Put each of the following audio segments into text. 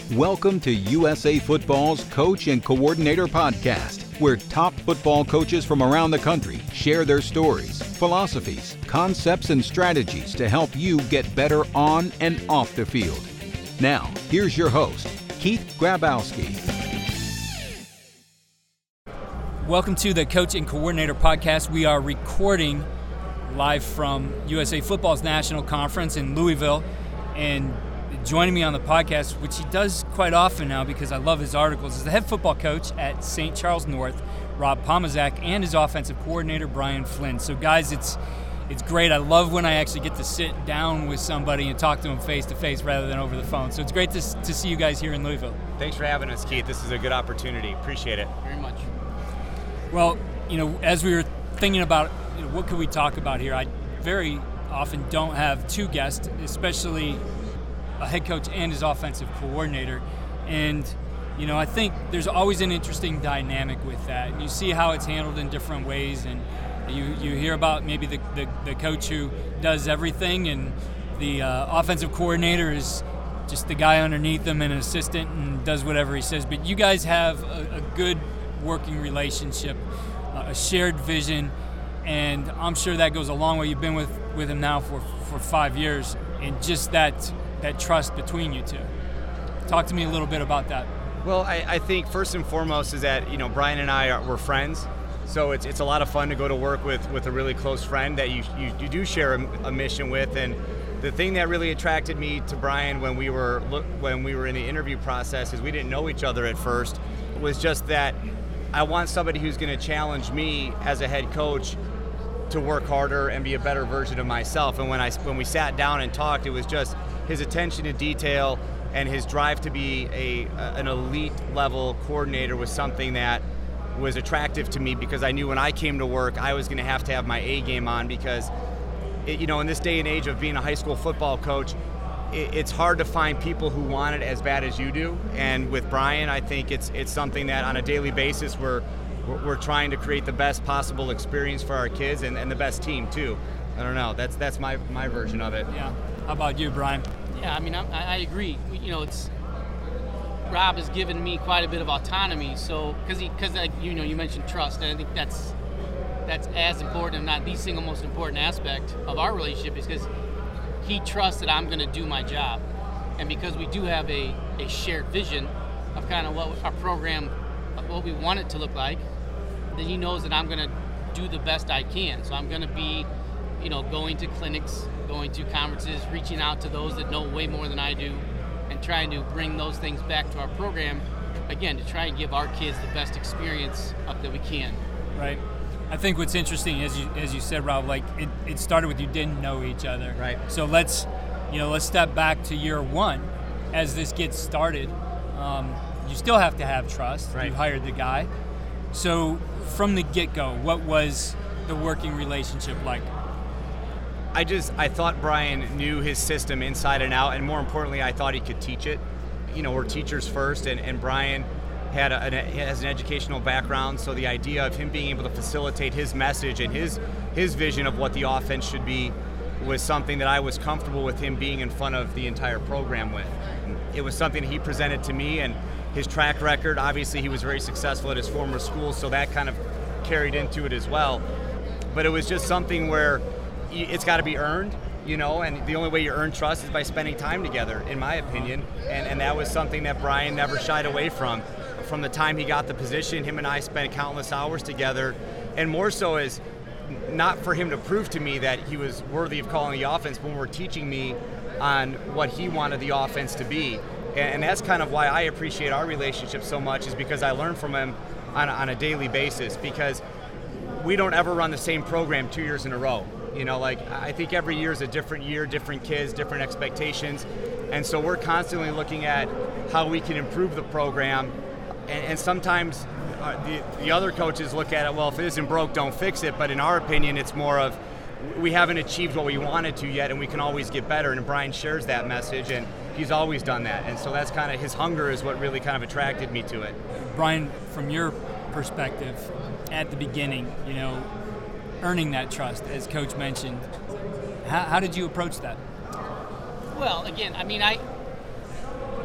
Welcome to USA Football's Coach and Coordinator Podcast, where top football coaches from around the country share their stories, philosophies, concepts, and strategies to help you get better on and off the field. Now, here's your host, Keith Grabowski. Welcome to the Coach and Coordinator Podcast. We are recording live from USA Football's National Conference in Louisville, and joining me on the podcast, which he does quite often now because I love his articles, is the head football coach at St. Charles North, Rob Pomazak, and his offensive coordinator, Brian Flynn. So guys, it's great. I love when I actually get to sit down with somebody and talk to them face-to-face rather than over the phone. So it's great to see you guys here in Louisville. Thanks for having us, Keith. This is a good opportunity. Appreciate it. Very much. Well, as we were thinking about what could we talk about here, I very often don't have two guests, especially a head coach and his offensive coordinator. And, I think there's always an interesting dynamic with that. And you see how it's handled in different ways. And you hear about maybe the coach who does everything, and the offensive coordinator is just the guy underneath him and an assistant and does whatever he says. But you guys have a good working relationship, a shared vision, and I'm sure that goes a long way. You've been with him now for 5 years, and just that trust between you two. Talk to me a little bit about that. Well, I think first and foremost is that, Brian and we're friends. So it's a lot of fun to go to work with a really close friend that you do share a mission with. And the thing that really attracted me to Brian when we were in the interview process is we didn't know each other at first, was just that I want somebody who's going to challenge me as a head coach to work harder and be a better version of myself. And when we sat down and talked, it was just his attention to detail and his drive to be an elite level coordinator was something that was attractive to me, because I knew when I came to work I was going to have my A game on, because in this day and age of being a high school football coach, it's hard to find people who want it as bad as you do. And with Brian, I think it's something that on a daily basis we're trying to create the best possible experience for our kids and the best team too. I don't know. That's my version of it. Yeah. How about you, Brian? Yeah, I agree. Rob has given me quite a bit of autonomy. So because you mentioned trust, and I think that's as important, if not the single most important aspect of our relationship, is because he trusts that I'm going to do my job, and because we do have a shared vision of kind of what our program, what we want it to look like, then he knows that I'm going to do the best I can. So I'm going to be, going to clinics, going to conferences, reaching out to those that know way more than I do, and trying to bring those things back to our program, again, to try and give our kids the best experience that we can. Right. I think what's interesting, as you said, Rob, like it started with you didn't know each other. Right. So let's step back to year one. As this gets started, you still have to have trust. Right. You hired the guy. So from the get-go, what was the working relationship like? I thought Brian knew his system inside and out, and more importantly, I thought he could teach it. We're teachers first, and Brian has an educational background, so the idea of him being able to facilitate his message and his vision of what the offense should be was something that I was comfortable with him being in front of the entire program with. It was something he presented to me, and his track record, obviously he was very successful at his former school, so that kind of carried into it as well. But it was just something where it's got to be earned, and the only way you earn trust is by spending time together, in my opinion. And that was something that Brian never shied away from. From the time he got the position, him and I spent countless hours together, and more so is not for him to prove to me that he was worthy of calling the offense, but when we're teaching me on what he wanted the offense to be. And that's kind of why I appreciate our relationship so much, is because I learn from him on a daily basis, because we don't ever run the same program 2 years in a row. I think every year is a different year, different kids, different expectations. And so we're constantly looking at how we can improve the program. And sometimes the other coaches look at it, well, if it isn't broke, don't fix it. But in our opinion, it's more of we haven't achieved what we wanted to yet, and we can always get better. And Brian shares that message, and he's always done that. And so that's kind of his hunger is what really kind of attracted me to it. Brian, from your perspective, at the beginning, earning that trust, as Coach mentioned, how did you approach that? Well, again,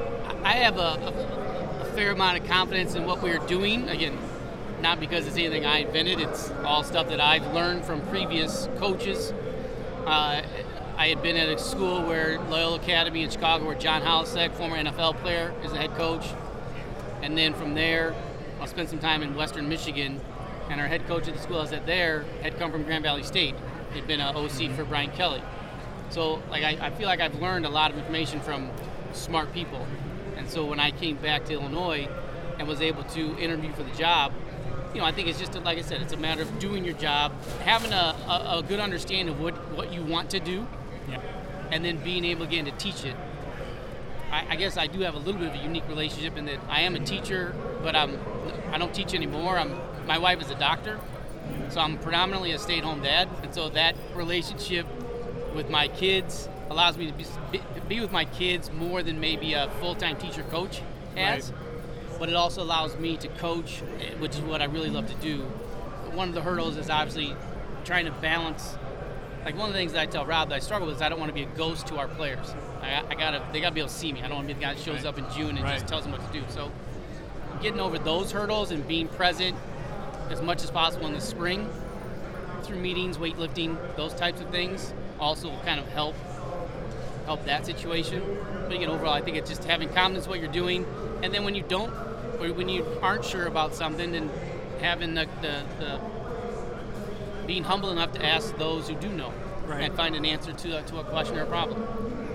I have a fair amount of confidence in what we're doing. Again, not because it's anything I invented. It's all stuff that I've learned from previous coaches. I had been at a school where Loyola Academy in Chicago, where John Halasek, former NFL player, is the head coach. And then from there, I spent some time in Western Michigan, and our head coach at the school I was at there had come from Grand Valley State. He'd been an OC for Brian Kelly. So I feel like I've learned a lot of information from smart people. And so when I came back to Illinois and was able to interview for the job, I think it's just, like I said, it's a matter of doing your job, having a good understanding of what you want to do, and then being able, again, to teach it. I guess I do have a little bit of a unique relationship in that I am a teacher, but I don't teach anymore. My wife is a doctor, so I'm predominantly a stay-at-home dad, and so that relationship with my kids allows me to be with my kids more than maybe a full-time teacher-coach has. Right. But it also allows me to coach, which is what I really love to do. One of the hurdles is obviously trying to balance. Like, one of the things that I tell Rob that I struggle with is I don't want to be a ghost to our players. They got to be able to see me. I don't want to be the guy that shows up in June and just tells them what to do. So getting over those hurdles and being present as much as possible in the spring through meetings, weightlifting, those types of things also will kind of help that situation. But again, overall, I think it's just having confidence in what you're doing. And then when you don't, or when you aren't sure about something, then having the being humble enough to ask those who do know, and find an answer to a question or a problem.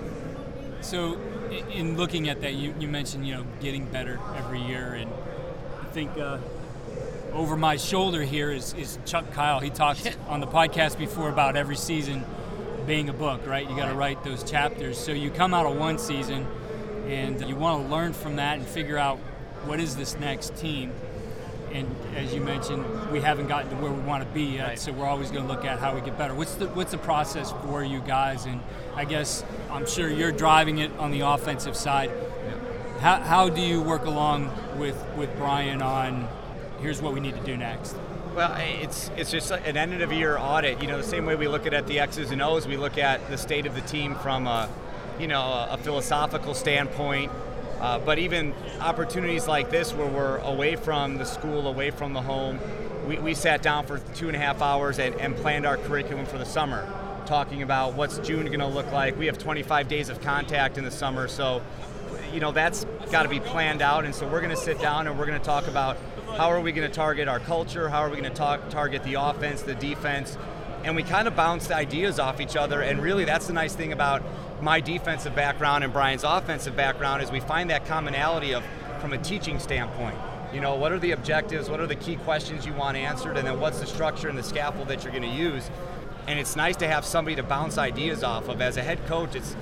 So, in looking at that, you mentioned getting better every year, and I think over my shoulder here is Chuck Kyle. He talked on the podcast before about every season being a book, right? You got to write those chapters. So you come out of one season, and you want to learn from that and figure out what is this next team. And as you mentioned, we haven't gotten to where we want to be yet, so we're always going to look at how we get better. What's the process for you guys? And I guess I'm sure you're driving it on the offensive side. How do you work along with Brian on here's what we need to do next? Well, it's just an end of year audit. The same way we look at the X's and O's, we look at the state of the team from a philosophical standpoint. But even opportunities like this where we're away from the school, away from the home, we sat down for 2.5 hours and planned our curriculum for the summer, talking about what's June going to look like. We have 25 days of contact in the summer, so that's got to be planned out. And so we're going to sit down and we're going to talk about how are we going to target our culture, how are we going to target the offense, the defense, and we kind of bounced ideas off each other. And really that's the nice thing about my defensive background and Brian's offensive background is we find that commonality from a teaching standpoint. What are the objectives, what are the key questions you want answered, and then what's the structure and the scaffold that you're going to use. And it's nice to have somebody to bounce ideas off of. As a head coach, it's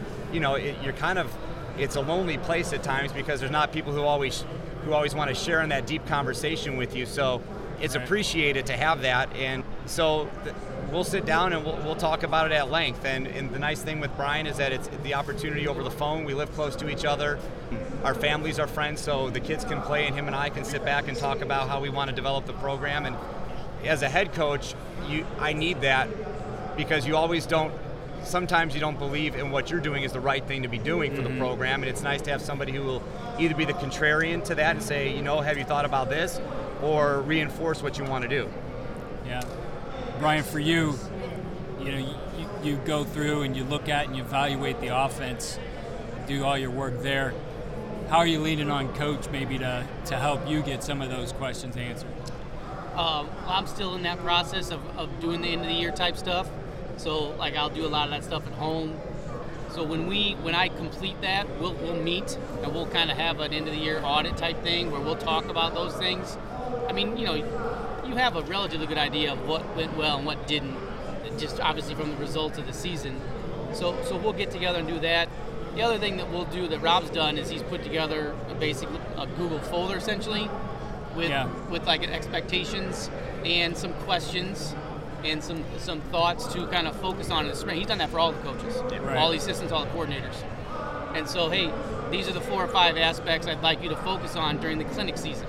it's a lonely place at times because there's not people who always want to share in that deep conversation with you. So it's appreciated to have that. And so we'll sit down and we'll talk about it at length. And the nice thing with Brian is that it's the opportunity over the phone. We live close to each other. Our families are friends, so the kids can play and him and I can sit back and talk about how we want to develop the program. And as a head coach, I need that because sometimes you don't believe in what you're doing is the right thing to be doing for the program. And it's nice to have somebody who will either be the contrarian to that and say, have you thought about this? Or reinforce what you want to do. Yeah. Brian, for you, you go through and you look at and you evaluate the offense, do all your work there. How are you leaning on Coach maybe to help you get some of those questions answered? I'm still in that process of doing the end of the year type stuff. So I'll do a lot of that stuff at home. So when I complete that, we'll meet and we'll kind of have an end of the year audit type thing where we'll talk about those things. I mean, you have a relatively good idea of what went well and what didn't, just obviously from the results of the season. So we'll get together and do that. The other thing that we'll do that Rob's done is he's put together basically a Google folder essentially with expectations and some questions and some thoughts to kind of focus on in the spring. He's done that for all the coaches, all the assistants, all the coordinators. And so, hey, these are the 4 or 5 aspects I'd like you to focus on during the clinic season.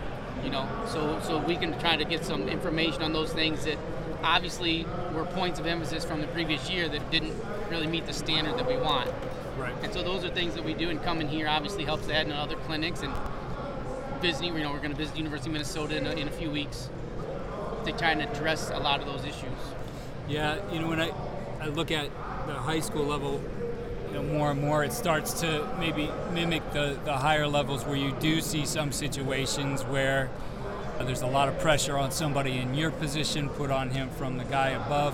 So we can try to get some information on those things that obviously were points of emphasis from the previous year that didn't really meet the standard that we want. Right. And so those are things that we do, and coming here obviously helps that, and other clinics, and visiting. We're going to visit University of Minnesota in a few weeks to try and address a lot of those issues. Yeah, when I look at the high school level, more and more it starts to maybe mimic the higher levels, where you do see some situations where there's a lot of pressure on somebody in your position put on him from the guy above.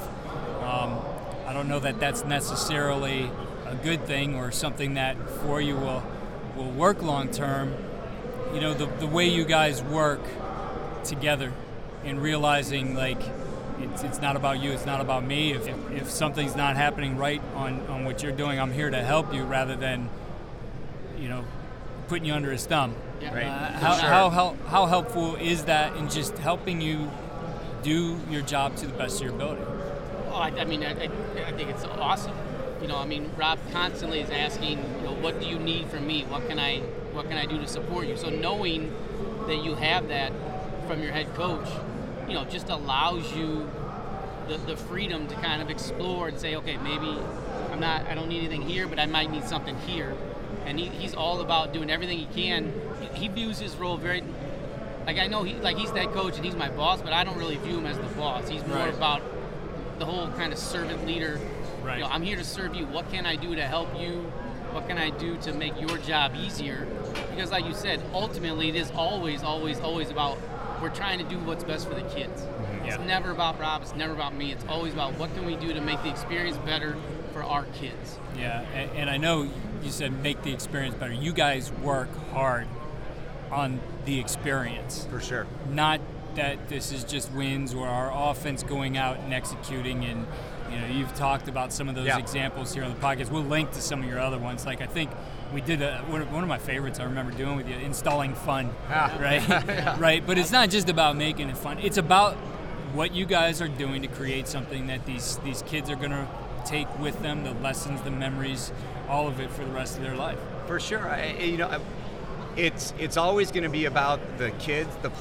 I don't know that that's necessarily a good thing or something that for you will work long term. The way you guys work together in realizing, like, it's not about you, it's not about me. If something's not happening right on what you're doing, I'm here to help you rather than, putting you under his thumb. Yeah. Right. How helpful is that in just helping you do your job to the best of your ability? Oh, I think it's awesome. Rob constantly is asking, what do you need from me? What can I do to support you? So knowing that you have that from your head coach, just allows you the freedom to kind of explore and say, okay, maybe I don't need anything here, but I might need something here. And he's all about doing everything he can. He views his role very, I know he's the head coach and he's my boss, but I don't really view him as the boss. He's more about the whole kind of servant leader. Right. I'm here to serve you. What can I do to help you? What can I do to make your job easier? Because like you said, ultimately it is always, always, always about, we're trying to do what's best for the kids. Mm-hmm. It's never about Rob, it's never about me. It's always about what can we do to make the experience better for our kids. Yeah, and I know you said make the experience better. You guys work hard on the experience. For sure. Not that this is just wins or our offense going out and executing. And you've talked about some of those examples here on the podcast. We'll link to some of your other ones. Like, I think we did one of my favorites I remember doing with you, installing fun, right? Right. But it's not just about making it fun. It's about what you guys are doing to create something that these kids are going to take with them, the lessons, the memories, all of it for the rest of their life. For sure. It's always going to be about the kids, the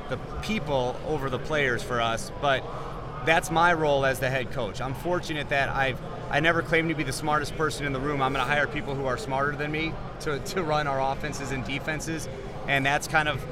people over the players for us, but that's my role as the head coach. I'm fortunate that I never claim to be the smartest person in the room. I'm going to hire people who are smarter than me to run our offenses and defenses, and that's kind of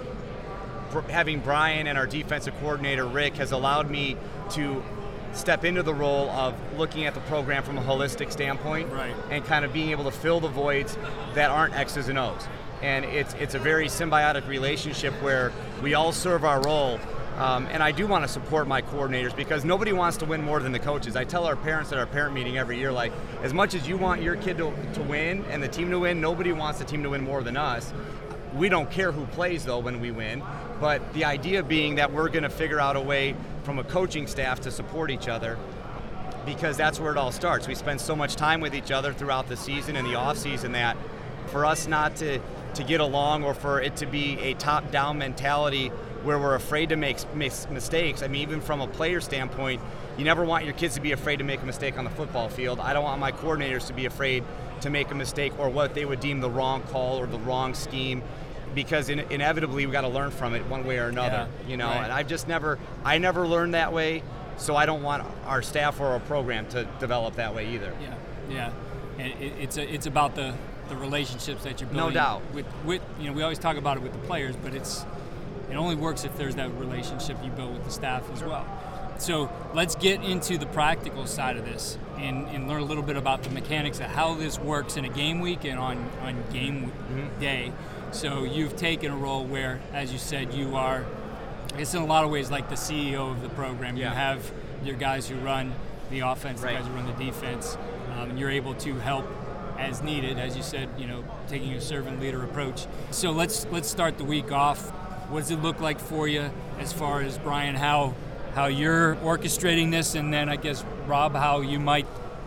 having Brian and our defensive coordinator, Rick, has allowed me to step into the role of looking at the program from a holistic standpoint, right, and kind of being able to fill the voids that aren't X's and O's. And it's a very symbiotic relationship where we all serve our role. And I do want to support my coordinators because nobody wants to win more than the coaches. I tell our parents at our parent meeting every year, like, as much as you want your kid to win and the team to win, nobody wants the team to win more than us. We don't care who plays, though, when we win. But the idea being that we're going to figure out a way from a coaching staff to support each other, because that's where it all starts. We spend so much time with each other throughout the season and the off season that for us not to get along or for it to be a top-down mentality where we're afraid to make mistakes. I mean, even from a player standpoint, you never want your kids to be afraid to make a mistake on the football field. I don't want my coordinators to be afraid to make a mistake or what they would deem the wrong call or the wrong scheme, because inevitably we got to learn from it one way or another. Right. And I never learned that way, so I don't want our staff or our program to develop that way either. Yeah. And it's about the relationships that you're building. No doubt. With we always talk about it with the players, but it only works if there's that relationship you build with the staff as well. So let's get into the practical side of this and learn a little bit about the mechanics of how this works in a game week and on game day. So you've taken a role where, as you said, you are, I guess in a lot of ways, like the CEO of the program. Yeah. You have your guys who run the offense, right, the guys who run the defense. And you're able to help as needed, as you said, taking a servant leader approach. So let's start the week off. What does it look like for you as far as, Brian, how you're orchestrating this, and then I guess, Rob, how you might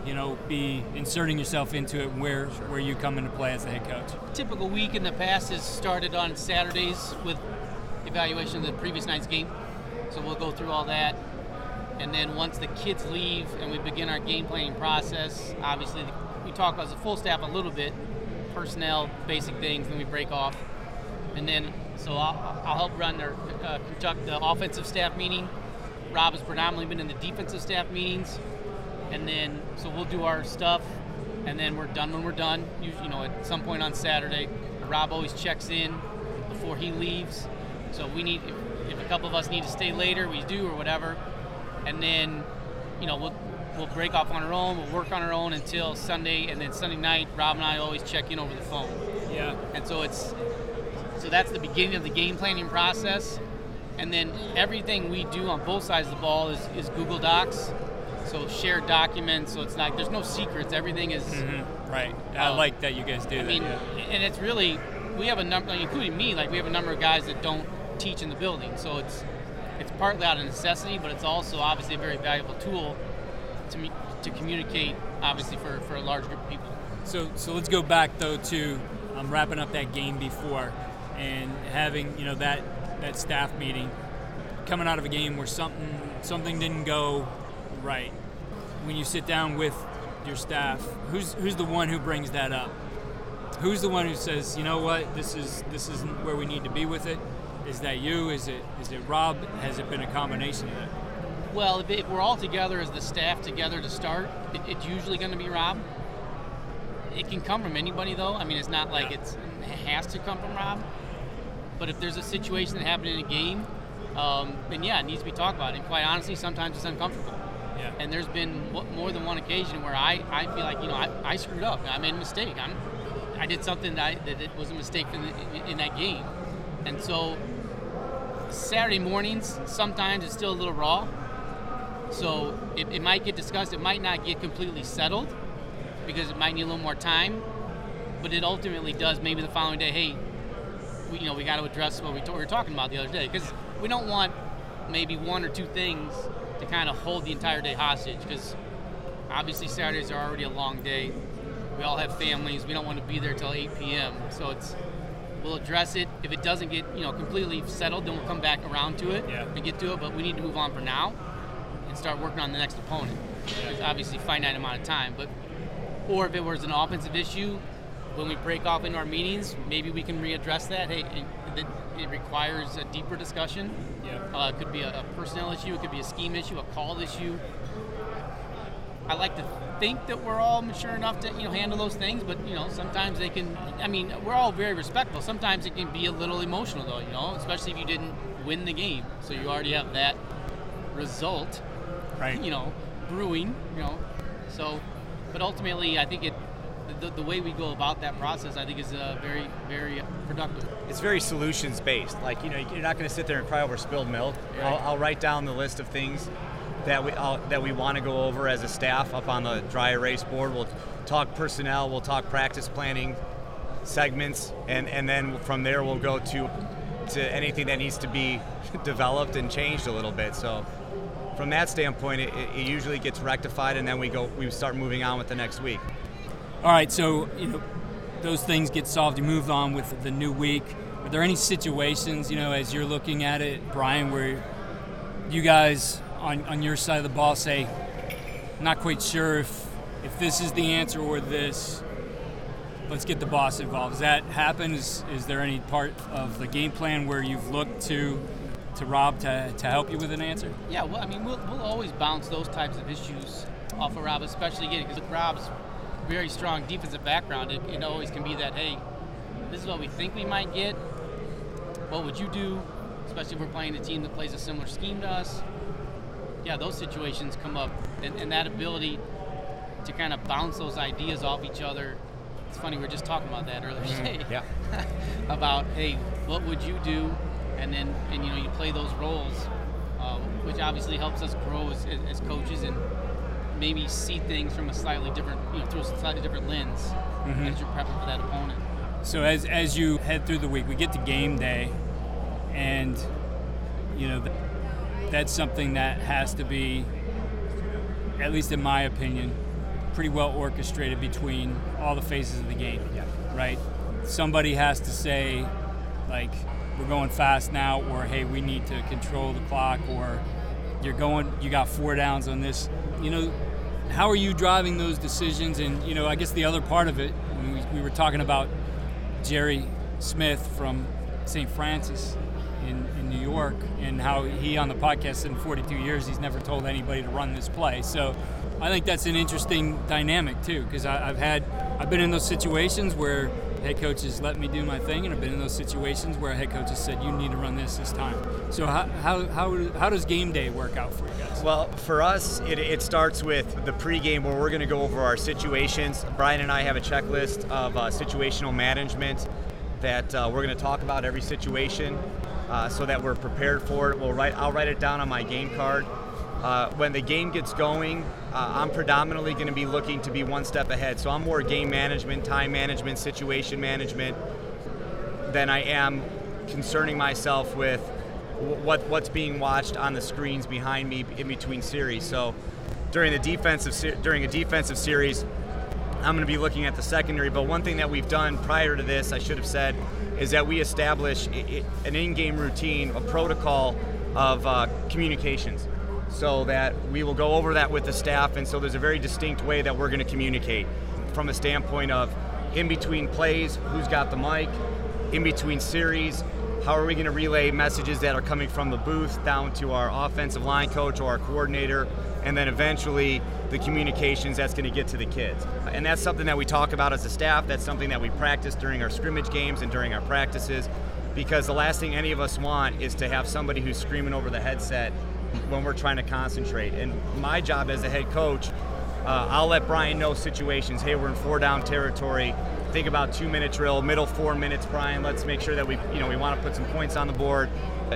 be inserting yourself into it, where you come into play as the head coach? Typical week in the past has started on Saturdays with evaluation of the previous night's game. So we'll go through all that. And then once the kids leave and we begin our game planning process, obviously we talk as a full staff a little bit, personnel, basic things, then we break off. And then, so I'll help run or conduct the offensive staff meeting. Rob has predominantly been in the defensive staff meetings. And then, so we'll do our stuff. and then we're done when we're done. You know, at some point on Saturday, Rob always checks in before he leaves. So if a couple of us need to stay later, we do, or whatever. And then, you know, we'll break off on our own. We'll work on our own until Sunday, and then Sunday night, Rob and I always check in over the phone. Yeah. And so that's the beginning of the game planning process. And then everything we do on both sides of the ball is Google Docs. So shared documents. So it's not, there's no secrets. Everything is right. I like that you guys do that. And it's really, we have a number, including me, like we have a number of guys that don't teach in the building. So it's partly out of necessity, but it's also obviously a very valuable tool to communicate, obviously, for a large group of people. So let's go back though to wrapping up that game before and having, you know, that staff meeting, coming out of a game where something didn't go right. When you sit down with your staff, who's the one who brings that up? Who's the one who says, you know what, this isn't where we need to be with it? Is that you? Is it Rob? Has it been a combination of that? Well, if we're all together as the staff together to start, it's usually going to be Rob. It can come from anybody, though. I mean, it's not like it has to come from Rob. But if there's a situation that happened in a game, then yeah, it needs to be talked about. And quite honestly, sometimes it's uncomfortable. Yeah. And there's been more than one occasion where I feel like, you know, I screwed up. I made a mistake. I did something that it was a mistake in that game. And so Saturday mornings, sometimes it's still a little raw. So it might get discussed. It might not get completely settled because it might need a little more time. But it ultimately does. Maybe the following day, hey, we got to address what we were talking about the other day, because we don't want maybe one or two things to kind of hold the entire day hostage, because obviously Saturdays are already a long day. We all have families. We don't want to be there till 8 p.m. So we'll address it. If it doesn't get completely settled, then we'll come back around to it and get to it. But we need to move on for now and start working on the next opponent. There's obviously a finite amount of time, or if it was an offensive issue, when we break off into our meetings, maybe we can readdress that. Hey, it requires a deeper discussion. Yeah. It could be a personnel issue. It could be a scheme issue, a call issue. I like to think that we're all mature enough to handle those things, but sometimes they can. I mean, we're all very respectful. Sometimes it can be a little emotional, though. Especially if you didn't win the game, so you already have that result, right? Brewing. So, but ultimately, I think the way we go about that process, I think, is very, very productive. It's very solutions based. Like you're not going to sit there and cry over spilled milk. Right. I'll write down the list of things that we want to go over as a staff up on the dry erase board. We'll talk personnel, we'll talk practice planning segments, and then from there we'll go to anything that needs to be developed and changed a little bit. So from that standpoint, it usually gets rectified, and then we start moving on with the next week. All right, so those things get solved. You move on with the new week. Are there any situations, as you're looking at it, Brian, where you guys on your side of the ball say, not quite sure if this is the answer or this, let's get the boss involved? Does that happen? Is there any part of the game plan where you've looked to Rob to help you with an answer? Yeah, well, I mean, we'll always bounce those types of issues off of Rob, especially because with Rob's very strong defensive background, it always can be that, hey, this is what we think we might get. What would you do? Especially if we're playing a team that plays a similar scheme to us. Yeah, those situations come up, and that ability to kind of bounce those ideas off each other. It's funny, we were just talking about that earlier today. Yeah. About, hey, what would you do? And you play those roles, which obviously helps us grow as coaches and maybe see things from a slightly different, through a slightly different lens as you're prepping for that opponent. So as you head through the week, we get to game day, and that's something that has to be, at least in my opinion, pretty well orchestrated between all the phases of the game. Yeah. Right? Somebody has to say, like, we're going fast now, or hey, we need to control the clock, or you got 4 downs on this. How are you driving those decisions? And I guess the other part of it, we were talking about Jerry Smith from St. Francis. in New York, and how he on the podcast in 42 years he's never told anybody to run this play. So I think that's an interesting dynamic too, because I've been in those situations where head coaches let me do my thing, and I've been in those situations where head coaches said you need to run this time. So how does game day work out for you guys? Well, for us, it starts with the pregame where we're going to go over our situations. Brian and I have a checklist of situational management that we're going to talk about every situation so that we're prepared for it. I'll write it down on my game card. When the game gets going, I'm predominantly going to be looking to be one step ahead. So I'm more game management, time management, situation management than I am concerning myself with what's being watched on the screens behind me in between series. So during a defensive series, I'm going to be looking at the secondary. But one thing that we've done prior to this, I should have said, is that we establish an in-game routine, a protocol of communications, so that we will go over that with the staff. And so there's a very distinct way that we're going to communicate from a standpoint of in between plays, who's got the mic, in between series, how are we going to relay messages that are coming from the booth down to our offensive line coach or our coordinator, and then eventually the communications that's going to get to the kids. And that's something that we talk about as a staff. That's something that we practice during our scrimmage games and during our practices, because the last thing any of us want is to have somebody who's screaming over the headset when we're trying to concentrate. And my job as a head coach, I'll let Brian know situations. Hey, we're in 4-down territory. Think about 2-minute drill, middle 4 minutes, Brian. Let's make sure that we want to put some points on the board.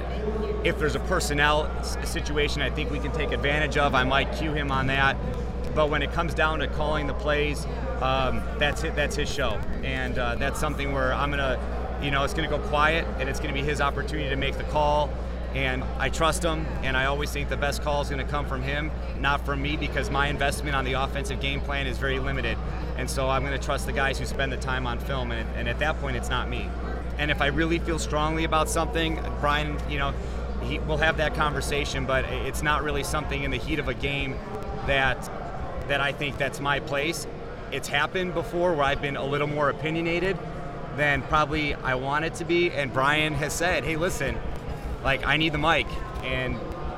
If there's a personnel situation I think we can take advantage of, I might cue him on that. But when it comes down to calling the plays, that's it. That's his show, and that's something where I'm gonna, it's gonna go quiet, and it's gonna be his opportunity to make the call. And I trust him, and I always think the best call is going to come from him, not from me, because my investment on the offensive game plan is very limited. And so I'm going to trust the guys who spend the time on film, and at that point, it's not me. And if I really feel strongly about something, Brian, we'll have that conversation, but it's not really something in the heat of a game that I think that's my place. It's happened before where I've been a little more opinionated than probably I want it to be, and Brian has said, hey, listen, I need the mic, and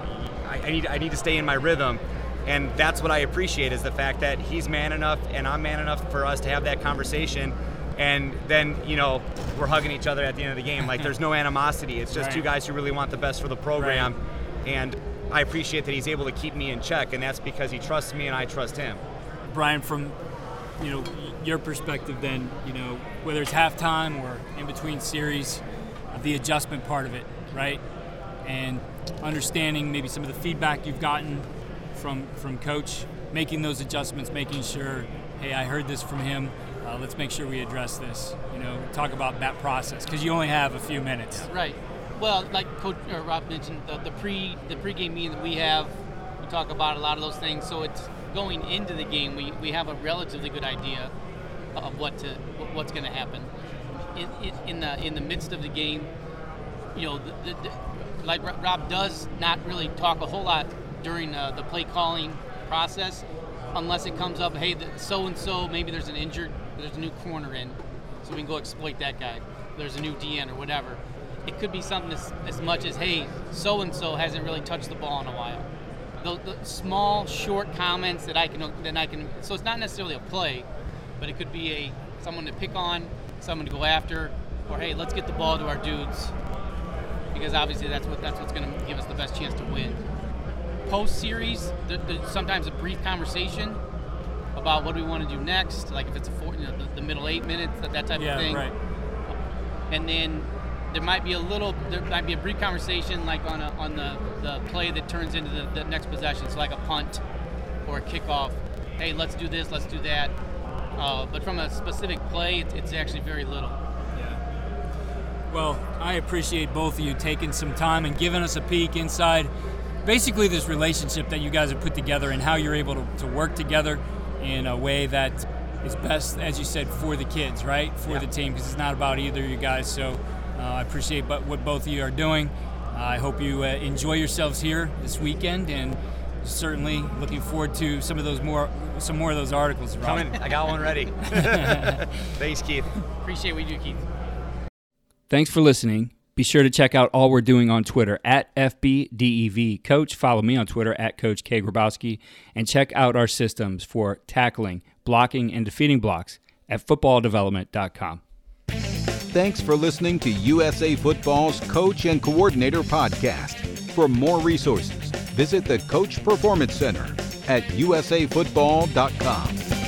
I need to stay in my rhythm. And that's what I appreciate, is the fact that he's man enough and I'm man enough for us to have that conversation. And then, we're hugging each other at the end of the game. There's no animosity. It's just two guys who really want the best for the program. Right. And I appreciate that he's able to keep me in check, and that's because he trusts me and I trust him. Brian, from your perspective then, whether it's halftime or in between series, the adjustment part of it, right? And understanding maybe some of the feedback you've gotten from coach, making those adjustments, making sure, hey, I heard this from him, let's make sure we address this. Talk about that process, because you only have a few minutes. Right. Well, like Coach Rob mentioned, the pregame meeting that we have, we talk about a lot of those things. So it's going into the game, we have a relatively good idea of what's going to happen. In the midst of the game, like Rob does not really talk a whole lot during the play calling process, unless it comes up, hey, so-and-so, maybe there's a new corner in, so we can go exploit that guy. There's a new DN or whatever. It could be something as much as, hey, so-and-so hasn't really touched the ball in a while. The small, short comments that I can, so it's not necessarily a play, but it could be someone to pick on, someone to go after, or hey, let's get the ball to our dudes, because obviously that's what's going to give us the best chance to win. Post-series, there's sometimes a brief conversation about what do we want to do next, like if it's the middle 8 minutes, that type of thing. Right. And then there might be a brief conversation like on the play that turns into the next possession, so like a punt or a kickoff. Hey, let's do this, let's do that. But from a specific play, it's actually very little. Well, I appreciate both of you taking some time and giving us a peek inside basically this relationship that you guys have put together and how you're able to work together in a way that is best, as you said, for the kids, right? For the team, because it's not about either of you guys. So I appreciate what both of you are doing. I hope you enjoy yourselves here this weekend, and certainly looking forward to some more of those articles, Rob. Coming. I got one ready. Thanks, Keith. Appreciate what you do, Keith. Thanks for listening Be sure to check out all we're doing on Twitter at FBDEV Coach. Follow me on Twitter at Coach K. Grabowski. And check out our systems for tackling, blocking, and defeating blocks at footballdevelopment.com. Thanks for listening to USA Football's Coach and Coordinator Podcast. For more resources, visit the Coach Performance Center at usafootball.com.